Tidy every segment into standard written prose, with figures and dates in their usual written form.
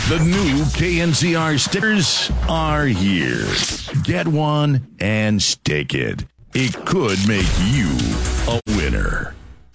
The new KNZR stickers are here. Get one and stick it. It could make you a winner.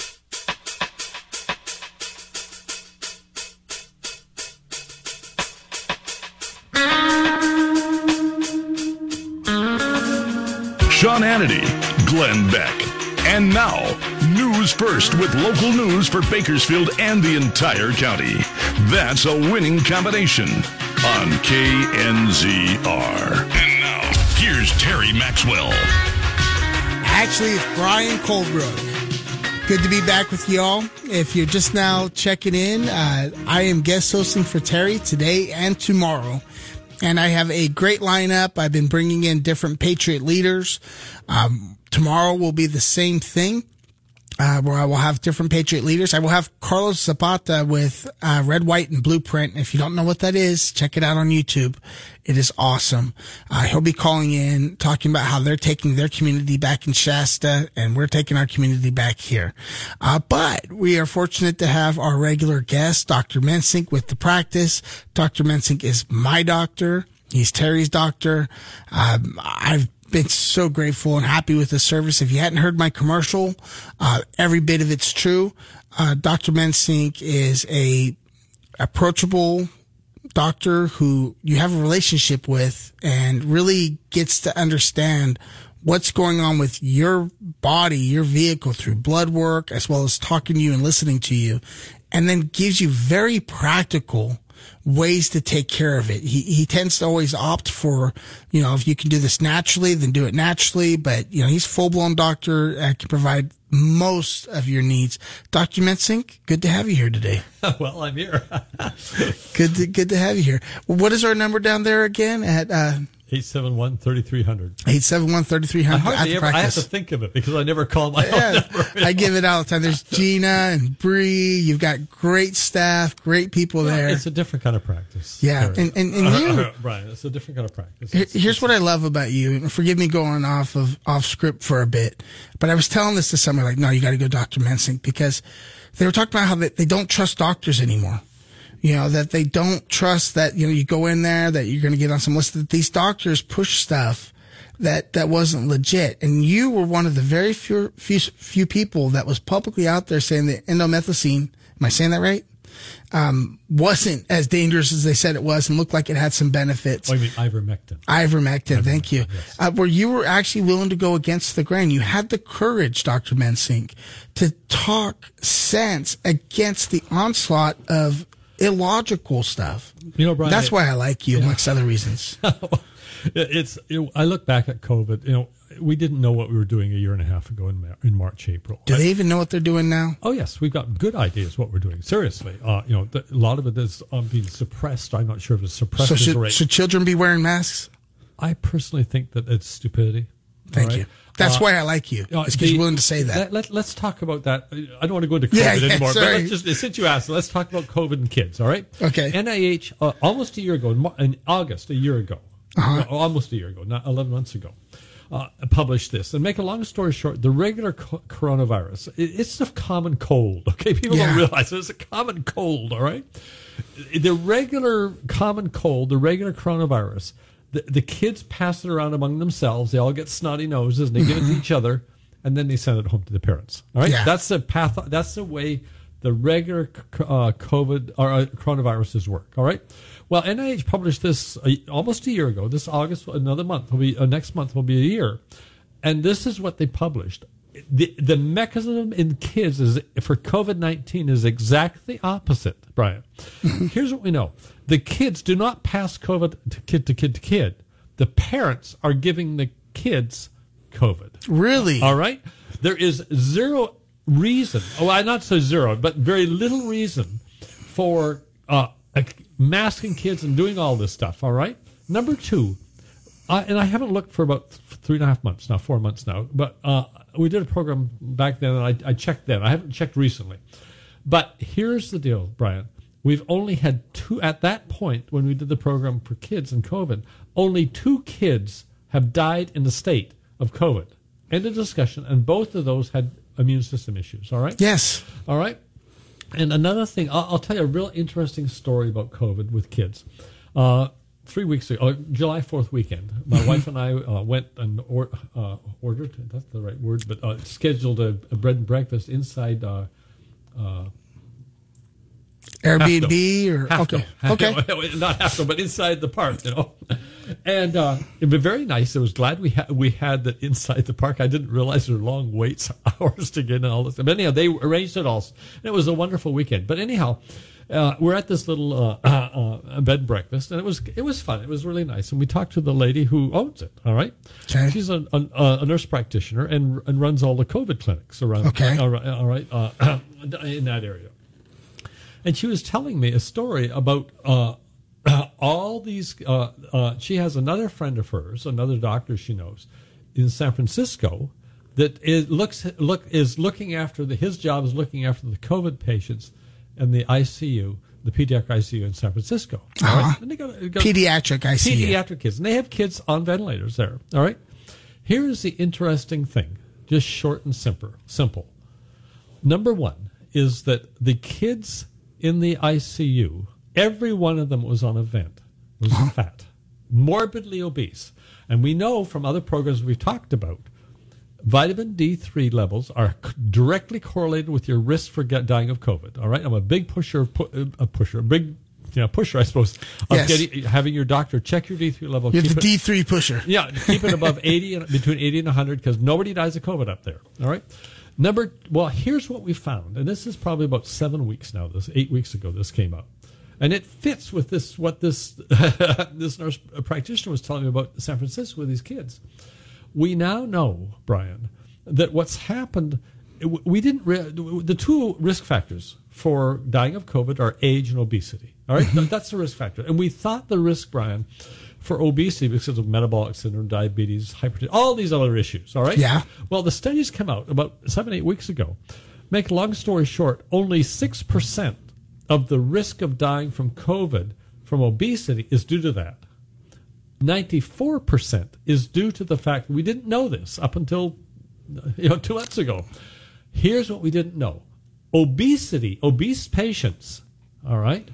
Sean Hannity, Glenn Beck. And now, news first with local news for Bakersfield and the entire county. That's a winning combination on KNZR. And now, here's Terry Maxwell. Actually, it's Brian Colebrook. Good to be back with y'all. If you're just now checking in, I am guest hosting for Terry today and tomorrow. And I have a great lineup. I've been bringing in different Patriot leaders. Tomorrow will be the same thing, where I will have different Patriot leaders. I will have Carlos Zapata with Red, White, and Blueprint. If you don't know what that is, check it out on YouTube. It is awesome. He'll be calling in, talking about how they're taking their community back in Shasta, and we're taking our community back here. But we are fortunate to have our regular guest, Dr. Mensink, with The Practice. Dr. Mensink is my doctor. He's Terry's doctor. I've been so grateful and happy with the service. If you hadn't heard my commercial, every bit of it's true. Dr. Mensink is a approachable doctor who you have a relationship with and really gets to understand what's going on with your body, your vehicle, through blood work, as well as talking to you and listening to you, and then gives you very practical ways to take care of it. He tends to always opt for, if you can do this naturally, then do it naturally. But, he's a full-blown doctor, can provide most of your needs. Dr. Mensink, good to have you here today. Well, I'm here. Good to have you here. What is our number down there again at 871-3300. 871-3300. I have to think of it because I never call my own number. I give it all the time. There's Gina and Bree. You've got great staff, great people there. It's a different kind of practice. Yeah. And you, Brian, it's a different kind of practice. Here's what I love about you. And forgive me going off script for a bit, but I was telling this to somebody like, no, you got to go Dr. Mensink, because they were talking about how they don't trust doctors anymore. That they don't trust that, you go in there, that you're going to get on some list, that these doctors push stuff that wasn't legit. And you were one of the very few people that was publicly out there saying that endomethacin, am I saying that right? Wasn't as dangerous as they said it was and looked like it had some benefits. Oh, you mean ivermectin. Ivermectin, thank you. Yes. Where you were actually willing to go against the grain. You had the courage, Dr. Mensink, to talk sense against the onslaught of illogical stuff. Brian, that's why I like you, amongst other reasons. I look back at COVID. We didn't know what we were doing a year and a half ago in March, April. Do they even know what they're doing now? Oh yes, we've got good ideas what we're doing. Seriously, a lot of it is being suppressed. I'm not sure if it's suppressed. So should children be wearing masks? I personally think that it's stupidity. Thank you. That's why I like you. It's because you're willing to say that. Let's talk about that. I don't want to go into COVID anymore. Sorry. But since you asked, let's talk about COVID and kids. All right. Okay. NIH almost a year ago, in August, a year ago, almost a year ago, not 11 months ago, published this. And make a long story short, the regular coronavirus, it's a common cold. Okay, people don't realize it's a common cold. All right. The regular common cold, the regular coronavirus. The kids pass it around among themselves. They all get snotty noses, and they give it to each other, and then they send it home to the parents. All right, that's the path. That's the way the regular COVID or coronaviruses work. All right. Well, NIH published this almost a year ago. This August, another month will be next month will be a year, and this is what they published. The mechanism in kids for COVID-19 is exactly opposite, Brian. Here's what we know. The kids do not pass COVID to kid to kid to kid. The parents are giving the kids COVID. Really? All right? There is zero reason, not so zero, but very little reason for masking kids and doing all this stuff, all right? Number two, and I haven't looked for about 3.5 months now, 4 months now, but we did a program back then, and I checked then. I haven't checked recently. But here's the deal, Brian. We've only had at that point, when we did the program for kids and COVID, only 2 kids have died in the state of COVID. End of discussion. And both of those had immune system issues, all right? Yes. All right? And another thing, I'll tell you a real interesting story about COVID with kids. 3 weeks ago, July 4th weekend, my wife and I went and ordered, that's the right word, but scheduled a bread and breakfast inside Airbnb or Hafto. Okay. Not Hafto, but inside the park, And it was very nice. I was glad we had that inside the park. I didn't realize there were long waits, hours to get in and all this. But anyhow, they arranged it all. And it was a wonderful weekend. But anyhow, we're at this little bed and breakfast, and it was fun. It was really nice. And we talked to the lady who owns it. All right, okay. She's a nurse practitioner and runs all the COVID clinics around. Okay, all right, in that area. And she was telling me a story about all these. She has another friend of hers, another doctor she knows, in San Francisco, that is looking after his job is looking after the COVID patients in the ICU, the pediatric ICU in San Francisco. All right? And they got pediatric ICU, pediatric kids, and they have kids on ventilators there. All right. Here is the interesting thing, just short and simple. Number one is that the kids in the ICU, every one of them was on a vent, was fat, morbidly obese. And we know from other programs we've talked about, vitamin D3 levels are directly correlated with your risk for dying of COVID. All right? I'm a big pusher, I suppose, of having your doctor check your D3 level. You're the D3 pusher. Yeah, keep it above 80, between 80 and 100, because nobody dies of COVID up there. All right? Here's what we found, and this is probably about 7 weeks now. 8 weeks ago, this came up, and it fits with what this this nurse practitioner was telling me about San Francisco with these kids. We now know, Brian, that what's happened. We didn't. The two risk factors for dying of COVID are age and obesity. All right, that's the risk factor, and we thought the risk, Brian, for obesity because of metabolic syndrome, diabetes, hypertension, all these other issues, all right? Yeah. Well, the studies come out about 7-8 weeks ago. Make a long story short, only 6% of the risk of dying from COVID from obesity is due to that. 94% is due to the fact we didn't know this up until 2 months ago. Here's what we didn't know. Obese patients, all right,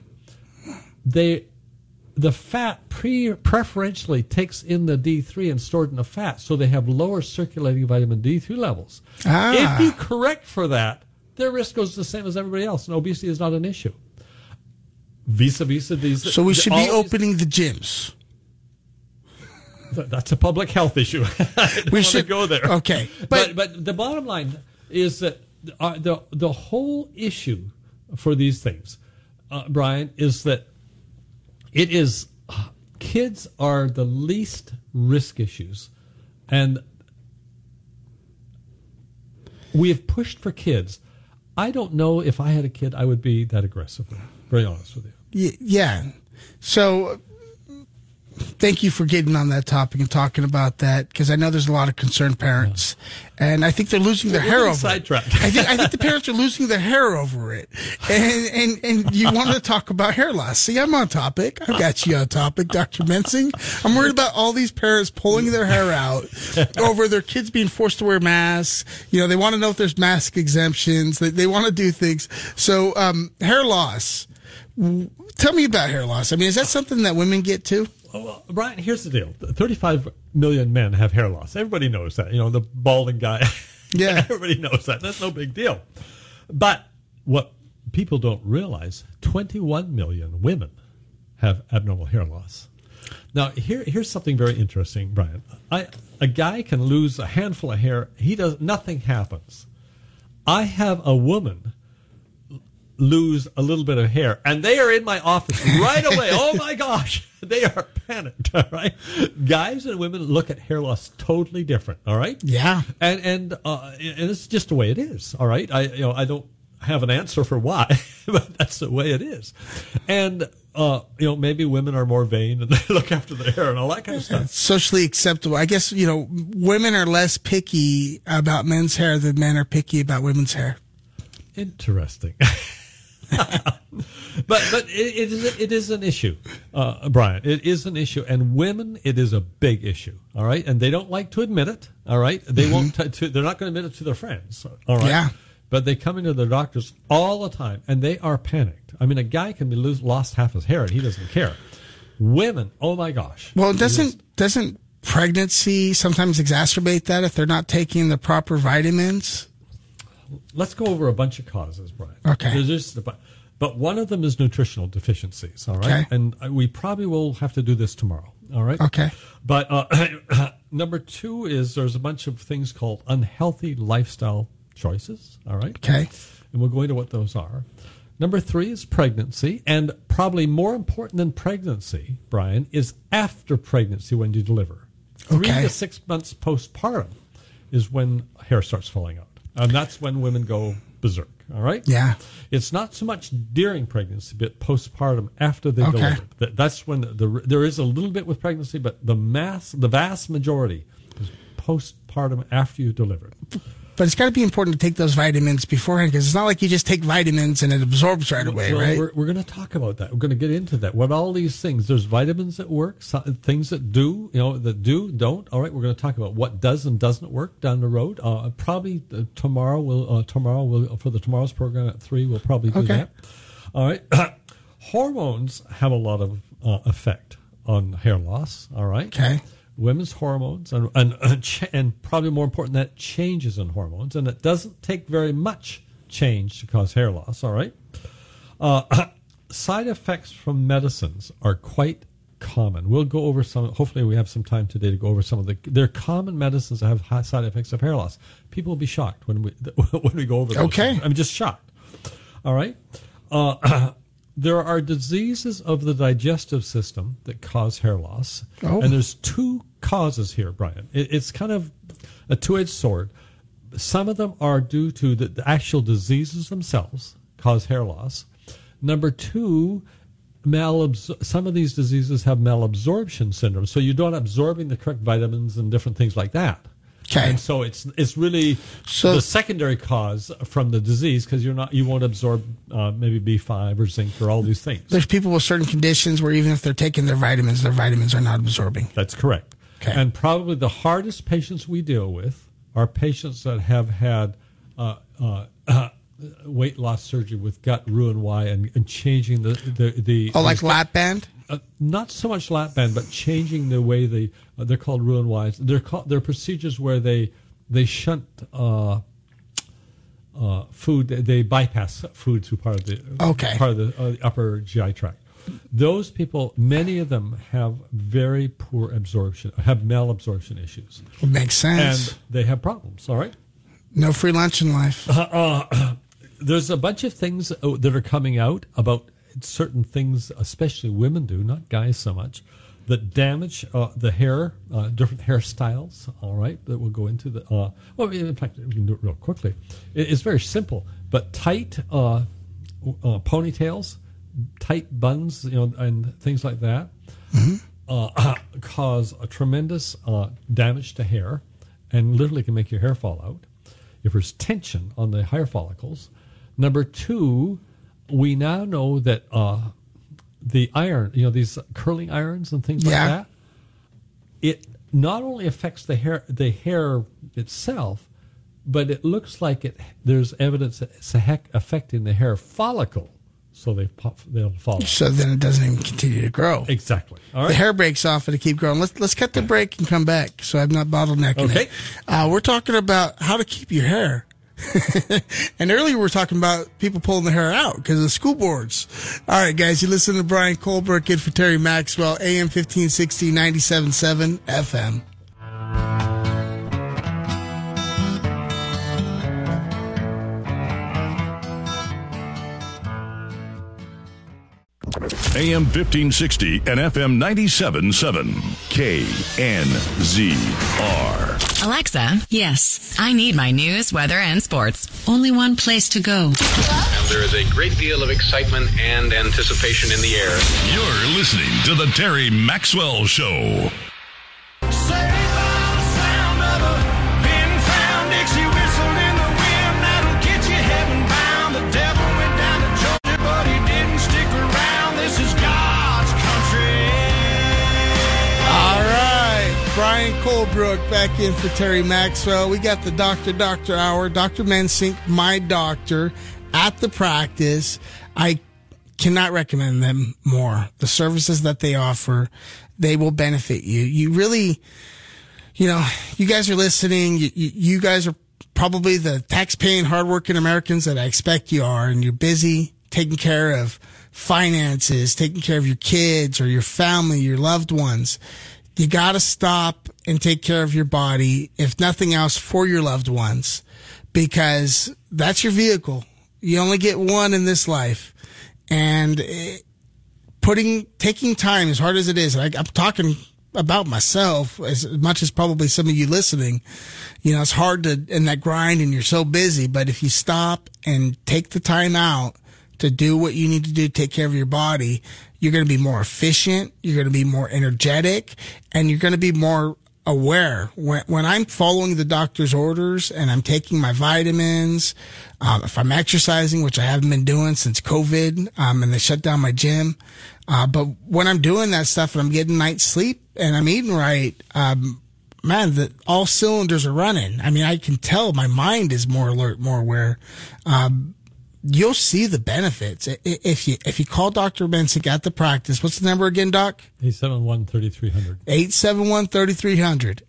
the fat preferentially takes in the D3 and stored in the fat, so they have lower circulating vitamin D3 levels. If you correct for that, their risk goes the same as everybody else, and obesity is not an issue. Vis-a-vis these. So we should be opening the gyms. That's a public health issue. We should go there. Okay, but the bottom line is that the whole issue for these things, Brian, is that it is kids are the least risk issues, and we have pushed for kids. I don't know if I had a kid, I would be that aggressive. Very honest with you. Yeah. So thank you for getting on that topic and talking about that, because I know there's a lot of concerned parents, and I think they're losing their hair over it. I think the parents are losing their hair over it, and you want to talk about hair loss. See, I'm on topic. I got you on topic, Dr. Mensing. I'm worried about all these parents pulling their hair out over their kids being forced to wear masks. They want to know if there's mask exemptions. They want to do things. So hair loss. Tell me about hair loss. I mean, is that something that women get too? Well, Brian, here's the deal. 35 million men have hair loss. Everybody knows that. The balding guy. Yeah. Everybody knows that. That's no big deal. But what people don't realize, 21 million women have abnormal hair loss. Now, here's something very interesting, Brian. A guy can lose a handful of hair. Nothing happens. I have a woman lose a little bit of hair, and they are in my office right away. Oh my gosh, they are panicked. All right, guys and women look at hair loss totally different. All right, yeah, and it's just the way it is. All right, I don't have an answer for why, but that's the way it is. And maybe women are more vain and they look after their hair and all that kind of stuff. It's socially acceptable. I guess women are less picky about men's hair than men are picky about women's hair. Interesting. but it is an issue, Brian. It is an issue, and women, it is a big issue. All right, and they don't like to admit it. All right, they won't. They're not going to admit it to their friends. All right. Yeah. but they come into their doctors all the time, and they are panicked. I mean, a guy can be lost half his hair, and he doesn't care. Women, oh my gosh. Well, doesn't pregnancy sometimes exacerbate that if they're not taking the proper vitamins? Let's go over a bunch of causes, Brian. Okay. But one of them is nutritional deficiencies, all right? Okay. And we probably will have to do this tomorrow, all right? Okay. But number two is there's a bunch of things called unhealthy lifestyle choices, all right? Okay. And we'll go into what those are. Number three is pregnancy, and probably more important than pregnancy, Brian, is after pregnancy when you deliver. 3 to 6 months postpartum is when hair starts falling out. And that's when women go berserk, all right? Yeah. It's not so much during pregnancy, but postpartum after they deliver. That's when there is a little bit with pregnancy, but the vast majority is postpartum after you deliver. But it's got to be important to take those vitamins beforehand, because it's not like you just take vitamins and it absorbs right away, right? We're going to talk about that. We're going to get into that. What all these things, there's vitamins that work, things that do, that do, don't. All right, we're going to talk about what does and doesn't work down the road. Probably tomorrow, for the tomorrow's program at 3, we'll probably do that. All right. Hormones have a lot of effect on hair loss, all right? Okay. Women's hormones, and probably more important, that changes in hormones, and it doesn't take very much change to cause hair loss, all right? Side effects from medicines are quite common. We'll go over some, hopefully we have some time today to go over some of they're common medicines that have high side effects of hair loss. People will be shocked when we go over those. Okay. I'm just shocked, all right? There are diseases of the digestive system that cause hair loss. Oh. And there's 2 causes here, Brian. It's kind of a two-edged sword. Some of them are due to the actual diseases themselves cause hair loss. Number 2, some of these diseases have malabsorption syndrome. So you're not absorbing the correct vitamins and different things like that. Okay. And so it's really the secondary cause from the disease, because you won't absorb maybe B5 or zinc or all these things. There's people with certain conditions where even if they're taking their vitamins are not absorbing. That's correct. Okay. And probably the hardest patients we deal with are patients that have had weight loss surgery with gut Roux-en-Y and changing the like lap band. Not so much lap band, but changing the way they're called Roux-en-Ys. They're procedures where they shunt food. They bypass food through part of the upper GI tract. Those people, many of them have very poor absorption, have malabsorption issues. It makes sense. And they have problems. All right. No free lunch in life. There's a bunch of things that are coming out about certain things, especially women do, not guys so much, that damage the hair, different hairstyles, all right, that we'll go into. In fact, we can do it real quickly. It's very simple, but tight ponytails, tight buns, and things like that cause a tremendous damage to hair and literally can make your hair fall out if there's tension on the hair follicles. Number 2, we now know that the iron, these curling irons and things like that, it not only affects the hair itself, but it looks like there's evidence that it's affecting the hair follicle, so they'll fall off. So then it doesn't even continue to grow. Exactly. All right. The hair breaks off and it keeps growing. Let's cut the break and come back, so I'm not bottlenecking it. We're talking about how to keep your hair. And earlier we were talking about people pulling their hair out because of the school boards. All right, guys, you listen to Brian Colbert, good for Terry Maxwell, AM 1560, 97.7 FM. AM 1560 and FM 97.7 KNZR. Alexa, yes, I need my news, weather, and sports. only one place to go. And there is a great deal of excitement and anticipation in the air. You're listening to the Terry Maxwell Show. Brian Colebrook back in for Terry Maxwell. We got the Doctor Hour. Dr. Mensink, my doctor, at the practice. I cannot recommend them more. The services that they offer, they will benefit you. You really, you guys are listening. You guys are probably the tax-paying, hardworking Americans that I expect you are, and you're busy taking care of finances, taking care of your kids or your family, your loved ones. You got to stop and take care of your body, if nothing else, for your loved ones, because that's your vehicle. You only get one in this life. And taking time, as hard as it is, I'm talking about myself as much as probably some of you listening, it's hard to, in that grind, and you're so busy, but if you stop and take the time out to do what you need to do to take care of your body, you're going to be more efficient, you're going to be more energetic, and you're going to be more aware. When I'm following the doctor's orders and I'm taking my vitamins, if I'm exercising, which I haven't been doing since COVID, and they shut down my gym, but when I'm doing that stuff and I'm getting night's sleep and I'm eating right, all cylinders are running. I mean, I can tell my mind is more alert, more aware. You'll see the benefits if you call Dr. Mensink at the practice. What's the number again, Doc? 871-3300. 871-3300.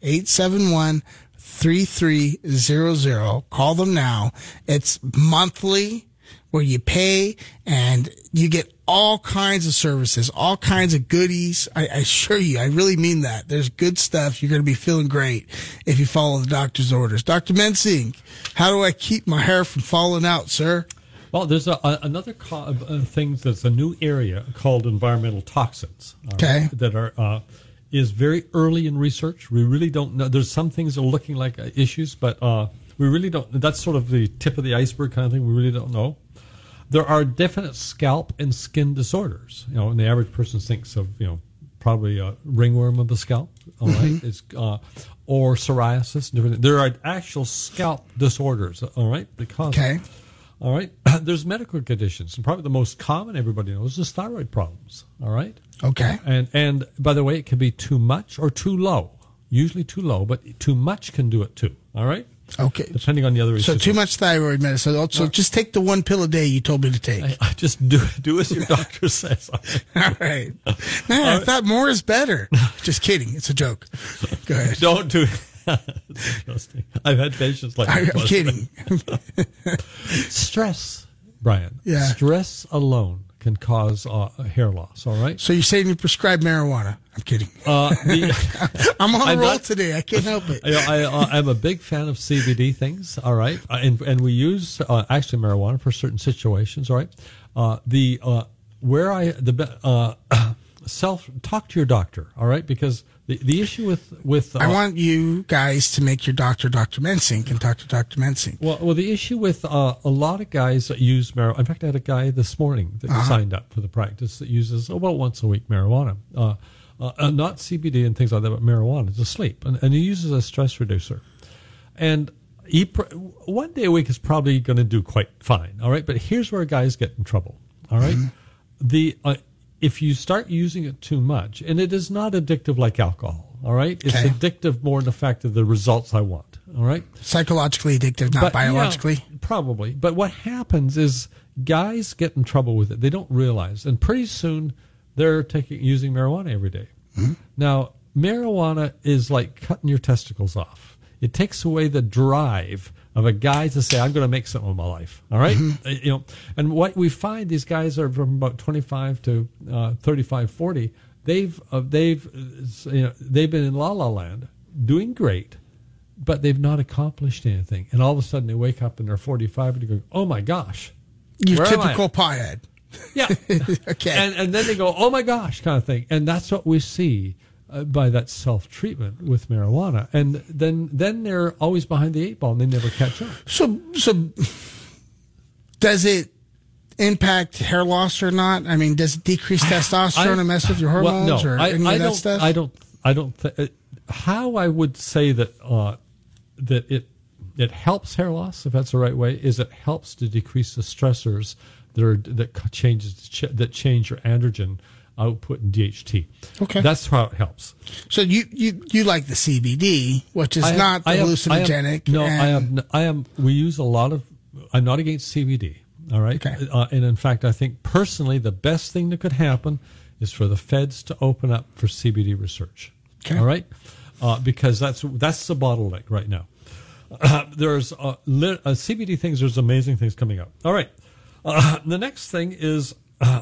871-3300. Call them now. It's monthly, where you pay and you get all kinds of services, all kinds of goodies. I assure you, I really mean that. There's good stuff. You're going to be feeling great if you follow the doctor's orders. Dr. Mensink, how do I keep my hair from falling out, sir? Well, there's another thing that's a new area called environmental toxins. Okay. That are is very early in research. We really don't know. There's some things that are looking like issues, but we really don't. That's sort of the tip of the iceberg kind of thing. We really don't know. There are definite scalp and skin disorders. And the average person thinks of probably a ringworm of the scalp. All right, it's or psoriasis. Different. There are actual scalp disorders. All right, because. Okay. All right. There's medical conditions, and probably the most common everybody knows is thyroid problems. All right. Okay. And by the way, it can be too much or too low. Usually too low, but too much can do it too. All right. Okay. Depending on the other issues. So too much thyroid medicine. So just take the one pill a day you told me to take. I just do as your doctor says. All right. Man, I thought more is better. Just kidding. It's a joke. Go ahead. Don't do it. I've had patients like that. I'm kidding. Stress, Brian. Yeah. Stress alone can cause hair loss. All right. So you're saying you prescribe marijuana? I'm kidding. I'm on a roll today. I can't help it. I'm a big fan of CBD things. All right, and we use actually marijuana for certain situations. All right. Talk to your doctor. All right, because the issue with I want you guys to make your doctor Dr. Mensink and talk to Dr. Mensink. Well, the issue with a lot of guys that use marijuana. In fact, I had a guy this morning that signed up for the practice that uses about once a week marijuana, not CBD and things like that, but marijuana to sleep, and he uses a stress reducer, and one day a week is probably going to do quite fine. All right, but here's where guys get in trouble. All right, if you start using it too much, and it is not addictive like alcohol, all right? It's addictive more in the fact of the results I want, all right? Psychologically addictive, not biologically? Yeah, probably. But what happens is guys get in trouble with it. They don't realize. And pretty soon they're using marijuana every day. Mm-hmm. Now, marijuana is like cutting your testicles off. It takes away the drive of a guy to say, I'm going to make something of my life. All right? Mm-hmm. And what we find, these guys are from about 25 to 35, 40. They've been in la la land doing great, but they've not accomplished anything. And all of a sudden they wake up and they're 45 and they go, oh my gosh. Your typical piehead. Yeah. Okay. And then they go, oh my gosh, kind of thing. And that's what we see by that self-treatment with marijuana. And then they're always behind the eight ball and they never catch up. So does it impact hair loss or not? I mean, does it decrease testosterone and mess with your hormones or any of that stuff? I don't how I would say that that it helps hair loss, if that's the right way, is it helps to decrease the stressors that change your androgen output in DHT. Okay. That's how it helps. So you like the CBD, which is not hallucinogenic. We use a lot of, I'm not against CBD. All right. Okay. And in fact, I think personally the best thing that could happen is for the feds to open up for CBD research. Okay. All right. Because that's the bottleneck right now. There's CBD things. There's amazing things coming up. All right. The next thing is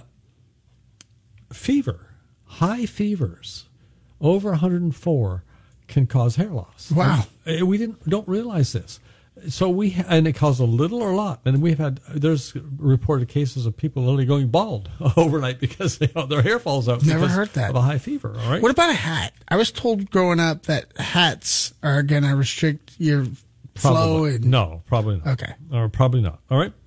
fever. High fevers over 104 can cause hair loss. Wow. We don't realize this. So and it caused a little or a lot. And there's reported cases of people literally going bald overnight because their hair falls out. Never heard that. Of a high fever. All right. What about a hat? I was told growing up that hats are going to restrict your flow. No, probably not. Okay. Or probably not. All right.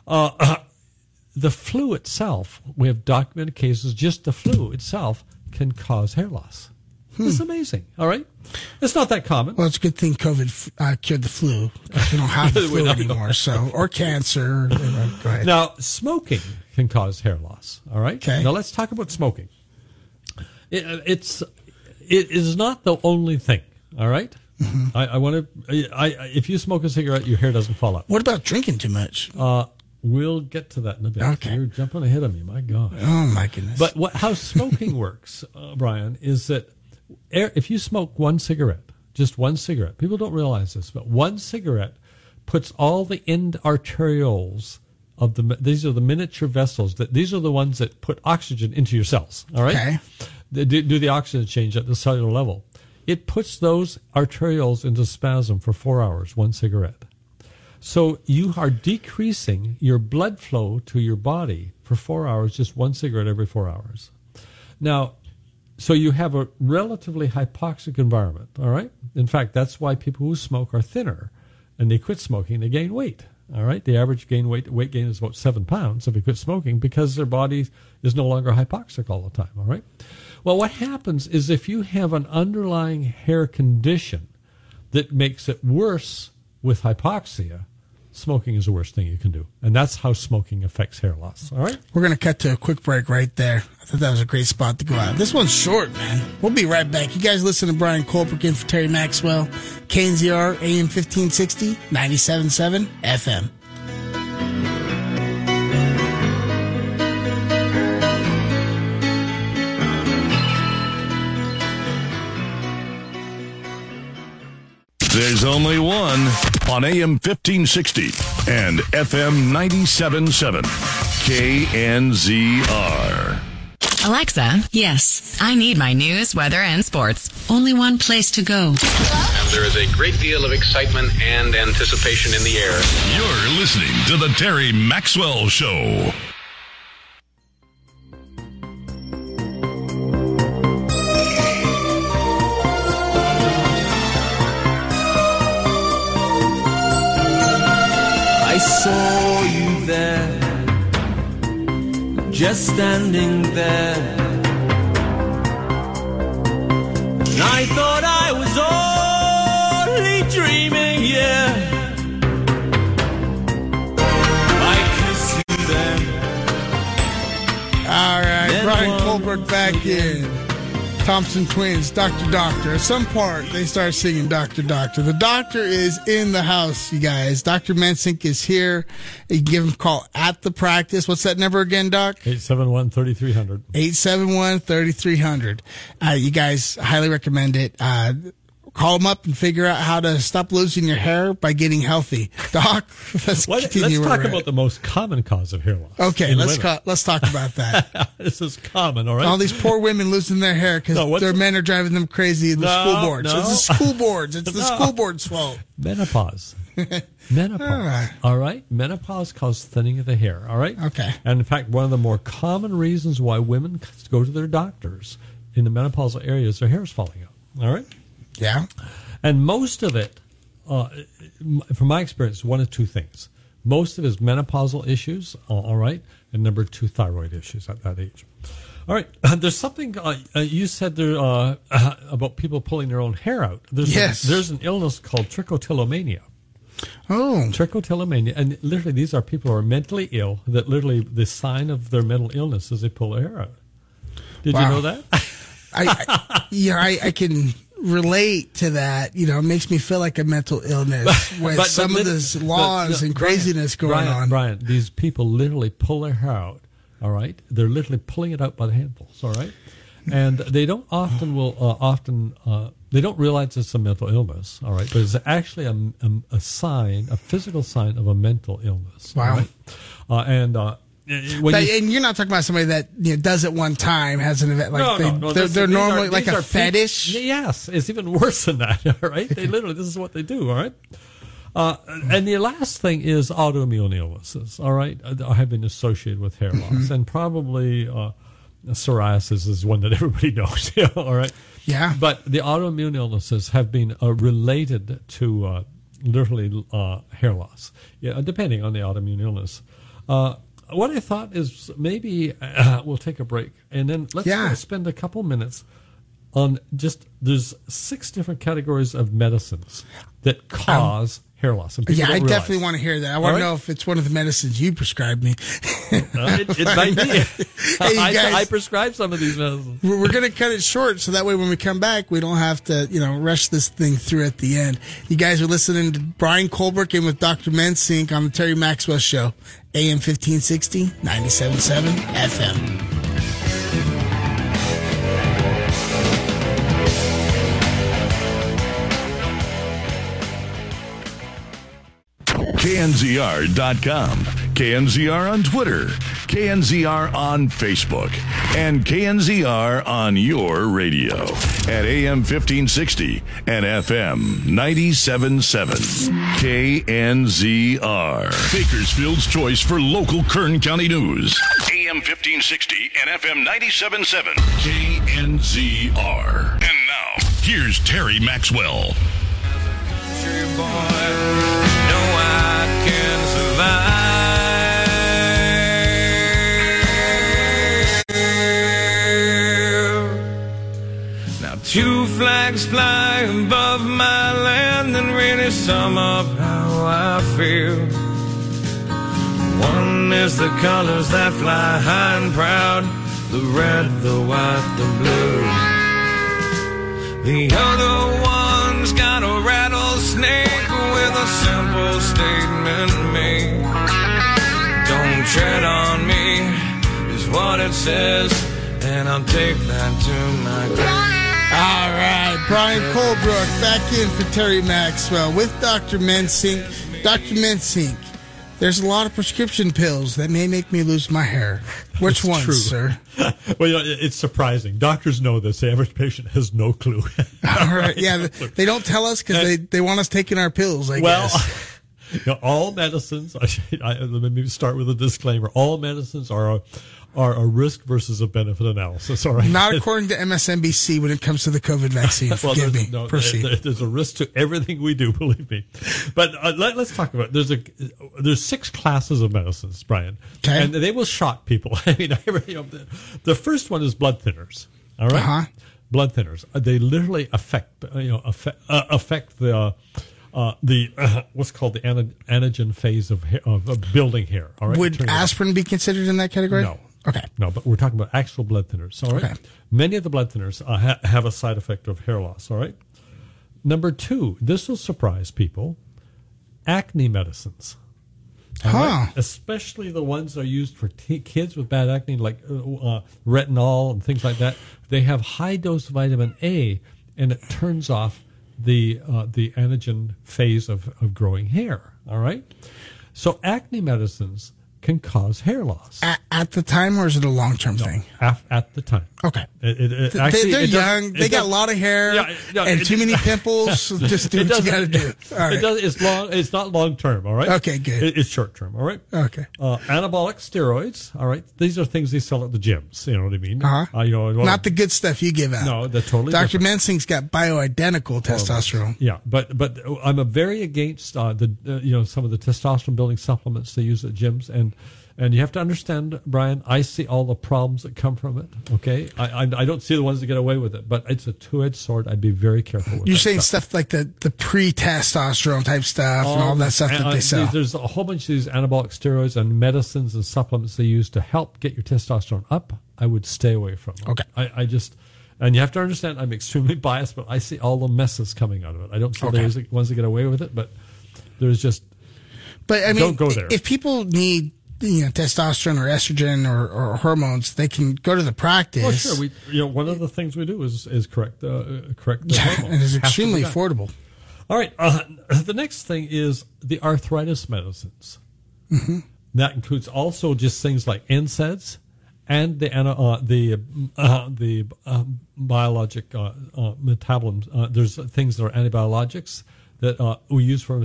The flu itself, we have documented cases, just the flu itself can cause hair loss. It's amazing. All right. It's not that common. Well, it's a good thing COVID cured the flu because we don't have the flu anymore. Or cancer. Go ahead. Now, smoking can cause hair loss. All right. Okay. Now let's talk about smoking. It is not the only thing. All right. Mm-hmm. I want to. If you smoke a cigarette, your hair doesn't fall out. What about drinking too much? We'll get to that in a bit. Okay. You're jumping ahead of me. My God. Oh my goodness. But how smoking works, Brian, is that if you smoke one cigarette, just one cigarette, people don't realize this, but one cigarette puts all the end arterioles of these are the miniature vessels, these are the ones that put oxygen into your cells, all right? Okay. They do the oxygen change at the cellular level. It puts those arterioles into spasm for 4 hours, one cigarette. So you are decreasing your blood flow to your body for 4 hours, just one cigarette every 4 hours. Now, so you have a relatively hypoxic environment, all right? In fact, that's why people who smoke are thinner, and they quit smoking, they gain weight, all right? The average weight gain is about 7 pounds if they quit smoking because their body is no longer hypoxic all the time, all right? Well, what happens is if you have an underlying hair condition that makes it worse with hypoxia, smoking is the worst thing you can do. And that's how smoking affects hair loss. All right? We're going to cut to a quick break right there. I thought that was a great spot to go out. This one's short, man. We'll be right back. You guys listen to Brian Colbert in for Terry Maxwell. KNZR AM 1560, 97.7 FM. There's only one on AM 1560 and FM 97.7 KNZR. Alexa, Yes. I need my news, weather, and sports. Only one place to go. And there is a great deal of excitement and anticipation in the air. You're listening to the Terry Maxwell Show. I saw you there, just standing there, and I thought I was only dreaming, yeah. I kissed you then. All right, Brian Colbert back in. Thompson Twins, Dr. Doctor. At some part, they start singing Dr. Doctor. The doctor is in the house, you guys. Dr. Mensink is here. You can give him a call at the practice. What's that number again, Doc? 871-3300. 871-3300. You guys, I highly recommend it. Call them up and figure out how to stop losing your hair by getting healthy. Doc, let's continue. Let's talk about the most common cause of hair loss. Okay, let's talk about that. This is common, all right? All these poor women losing their hair because their men are driving them crazy in the school boards. No. It's the school boards. It's the school board's fault. Menopause. All right? Menopause causes thinning of the hair, all right? Okay. And in fact, one of the more common reasons why women go to their doctors in the menopausal area is their hair is falling out, all right? Yeah. And most of it, from my experience, one of two things. Most of it is menopausal issues, all right? And number two, thyroid issues at that age. All right. There's something you said there about people pulling their own hair out. There's an illness called trichotillomania. Oh. Trichotillomania. And literally, these are people who are mentally ill that literally the sign of their mental illness is they pull their hair out. Did you know that? I can relate to that. You know, it makes me feel like a mental illness with some of this laws and craziness going on. Brian, these people literally pull their hair out, all right? They're literally pulling it out by the handfuls, all right? And they don't often they don't realize it's a mental illness, all right? But it's actually a sign, a physical sign of a mental illness. Wow. All right? And you're not talking about somebody that does it one time, has an event they're normally like a fetish. Yes, it's even worse than that. All right, they literally this is what they do. All right, and the last thing is autoimmune illnesses. All right, have been associated with hair loss, and probably psoriasis is one that everybody knows. All right, yeah. But the autoimmune illnesses have been related to literally hair loss. Yeah, depending on the autoimmune illness. What I thought is maybe we'll take a break and then let's spend a couple minutes on there's 6 different categories of medicines that cause hair loss. And I definitely want to hear that. I want to know if it's one of the medicines you prescribed me. It might be. Hey, guys, I prescribe some of these medicines. We're going to cut it short so that way when we come back, we don't have to, rush this thing through at the end. You guys are listening to Brian Colbrook in with Dr. Mensink on the Terry Maxwell Show, AM 1560, 97.7 FM. KNZR.com, KNZR on Twitter, KNZR on Facebook, and KNZR on your radio at AM 1560 and FM 97.7. KNZR, Bakersfield's choice for local Kern County news. AM 1560 and FM 97.7. KNZR. And now, here's Terry Maxwell. Now 2 flags fly above my land and really sum up how I feel. One is the colors that fly high and proud, the red, the white, the blue. The other one's got a rattlesnake with a simple statement made. Don't tread on me is what it says, and I'll take that to my grave. All right, Brian Colbrook back in for Terry Maxwell with Dr. Mensink. Dr. Mensink, there's a lot of prescription pills that may make me lose my hair. Which ones, true. Sir? Well, it's surprising. Doctors know this. The average patient has no clue. All right, yeah, they don't tell us because they want us taking our pills, I guess. All medicines, let me start with a disclaimer. All medicines are a risk versus a benefit analysis, all right? Not according to MSNBC when it comes to the COVID vaccine. Forgive me. Proceed. There's a risk to everything we do, believe me. But let's talk about it. There's 6 classes of medicines, Brian. Okay. And they will shock people. I mean, the first one is blood thinners, all right? Uh-huh. Blood thinners. They literally affect the what's called the anagen phase of building hair. All right. Would aspirin be considered in that category? No. Okay. No, but we're talking about actual blood thinners. All right. Okay. Many of the blood thinners have a side effect of hair loss. All right. Number 2, this will surprise people: acne medicines. Huh. Right? Especially the ones that are used for kids with bad acne, like retinol and things like that. They have high dose vitamin A, and it turns off the anagen phase of growing hair. All right. So acne medicines can cause hair loss. At the time, or is it a long-term thing? At the time. Okay. Actually, they're young. They got a lot of hair and too many pimples. Just do what you got to do. All right. It's not long-term, all right? Okay, good. It's short-term, all right? Okay. Anabolic steroids, all right? These are things they sell at the gyms, you know what I mean? Uh-huh. Not the good stuff you give out. No, they're totally Dr. different. Mensink's got bioidentical testosterone. Yeah, but I'm very against some of the testosterone-building supplements they use at gyms, and you have to understand, Brian, I see all the problems that come from it, okay? I don't see the ones that get away with it, but it's a two-edged sword. I'd be very careful with You're saying stuff like the pre-testosterone type stuff and all that stuff that they sell. There's a whole bunch of these anabolic steroids and medicines and supplements they use to help get your testosterone up. I would stay away from them. Okay. I just, and you have to understand, I'm extremely biased, but I see all the messes coming out of it. I don't see there's ones that get away with it, but there's just. But I mean, don't go there. If people need testosterone or estrogen or hormones, they can go to the practice. Oh, sure. One of the things we do is correct the hormones. And it's extremely affordable. All right. The next thing is the arthritis medicines. Mm-hmm. That includes also just things like NSAIDs and the biologic metabolism. There's things that are antibiologics that we use for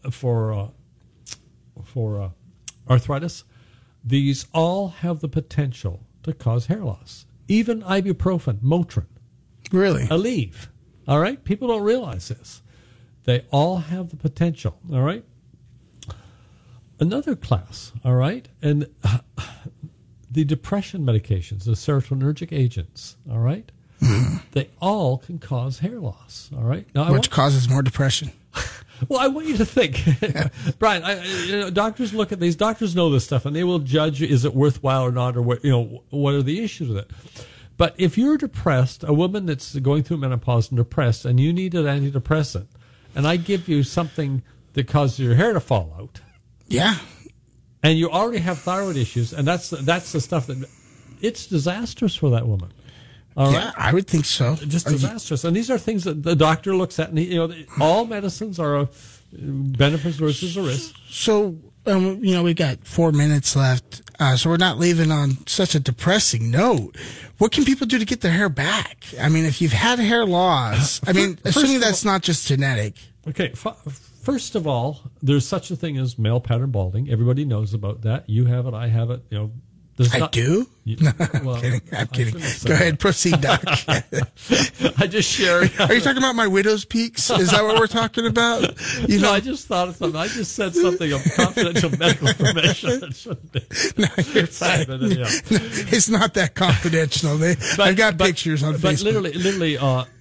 arthritis. These all have the potential to cause hair loss. Even ibuprofen, Motrin, Really? Aleve. All right? People don't realize this. They all have the potential. All right? Another class, all right? And the depression medications, the serotonergic agents, all right? Mm-hmm. They all can cause hair loss, all right? Now, Which causes more depression. Well, I want you to think, Brian. Doctors look at these. Doctors know this stuff, and they will judge: is it worthwhile or not, or what are the issues with it? But if you're depressed, a woman that's going through menopause and depressed, and you need an antidepressant, and I give you something that causes your hair to fall out, yeah, and you already have thyroid issues, and that's the stuff that it's disastrous for that woman. All right? Yeah, I would think so. Just disastrous. And these are things that the doctor looks at, and all medicines are benefits versus a risk. So, we've got 4 minutes left, so we're not leaving on such a depressing note. What can people do to get their hair back? I mean, if you've had hair loss, assuming that's not just genetic. Okay, first of all, there's such a thing as male pattern balding. Everybody knows about that. You have it, I have it, I do? Well, I'm kidding. Go ahead, proceed, Doc. I just share. Are you talking about my widow's peaks? Is that what we're talking about? I just thought of something. I just said something of confidential medical information that shouldn't be. No, you're fine. It's not that confidential. I've got pictures on Facebook. But literally,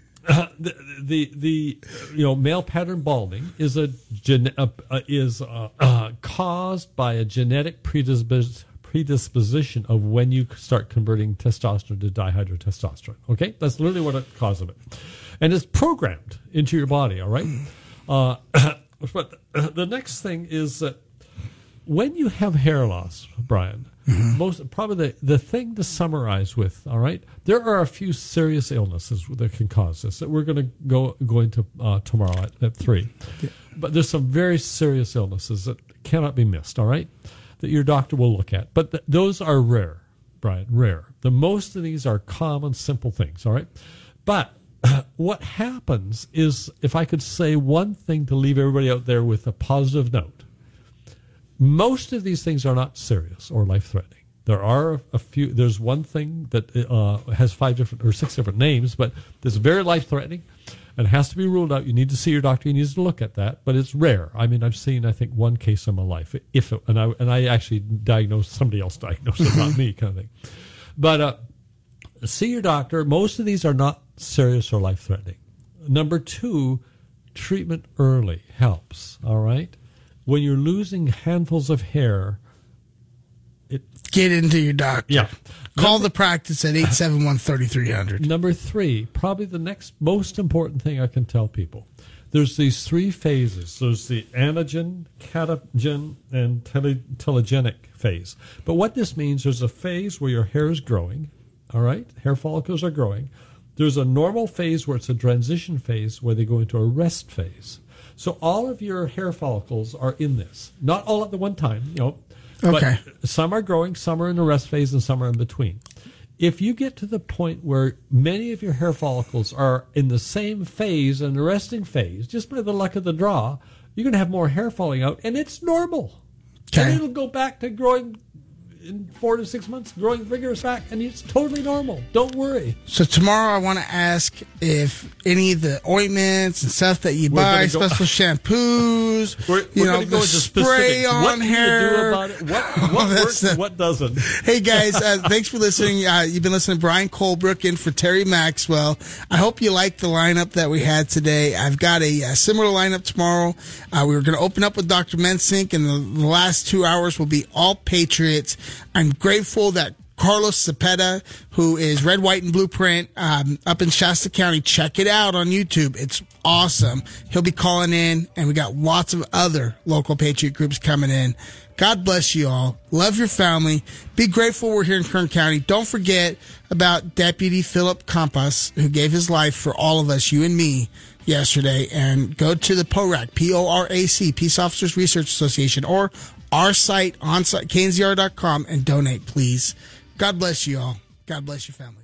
the male pattern balding is caused by a genetic predisposition of when you start converting testosterone to dihydrotestosterone. Okay, that's literally what it causes it, and it's programmed into your body. All right, but the next thing is that when you have hair loss, Brian, probably the thing to summarize with. All right, there are a few serious illnesses that can cause this that we're going to go into tomorrow at 3. Yeah. But there's some very serious illnesses that cannot be missed. All right. That your doctor will look at. But those are rare, Brian, rare. The most of these are common, simple things, all right? But what happens is, if I could say one thing to leave everybody out there with a positive note, most of these things are not serious or life-threatening. There are a few. There's one thing that has 5 different or 6 different names, but it's very life-threatening and has to be ruled out. You need to see your doctor. He needs to look at that, but it's rare. I mean, I've seen, I think, one case in my life. And I actually diagnosed, somebody else diagnosed it, not me, kind of thing. But see your doctor. Most of these are not serious or life-threatening. Number 2, treatment early helps, all right? When you're losing handfuls of hair, get into your doctor. Yeah. Call the practice at 871-3300. Number 3, probably the next most important thing I can tell people. There's these 3 phases. There's the anagen, catagen, and telegenic phase. But what this means, there's a phase where your hair is growing, all right? Hair follicles are growing. There's a normal phase where it's a transition phase where they go into a rest phase. So all of your hair follicles are in this. Not all at the one time, Okay. But some are growing, some are in the rest phase, and some are in between. If you get to the point where many of your hair follicles are in the same phase and the resting phase, just by the luck of the draw, you're going to have more hair falling out, and it's normal. Okay. And it'll go back to growing in 4 to 6 months, growing vigorous back, and it's totally normal. Don't worry. So tomorrow I want to ask if any of the ointments and stuff that you buy, special shampoos, we're going to go into spray specifics. on what hair. What do you do about it? What works and what doesn't? Hey guys, thanks for listening. You've been listening to Brian Colebrook in for Terry Maxwell. I hope you liked the lineup that we had today. I've got a similar lineup tomorrow. We were going to open up with Dr. Mensink, and the last 2 hours will be all Patriots. I'm grateful that Carlos Cepeda, who is Red, White, and Blueprint up in Shasta County. Check it out on YouTube. It's awesome. He'll be calling in, and we got lots of other local Patriot groups coming in. God bless you all. Love your family. Be grateful we're here in Kern County. Don't forget about Deputy Philip Campas, who gave his life for all of us, you and me, yesterday. And go to the PORAC, P-O-R-A-C, Peace Officers Research Association, or our site, onsite, knzr.com, and donate, please. God bless you all. God bless your family.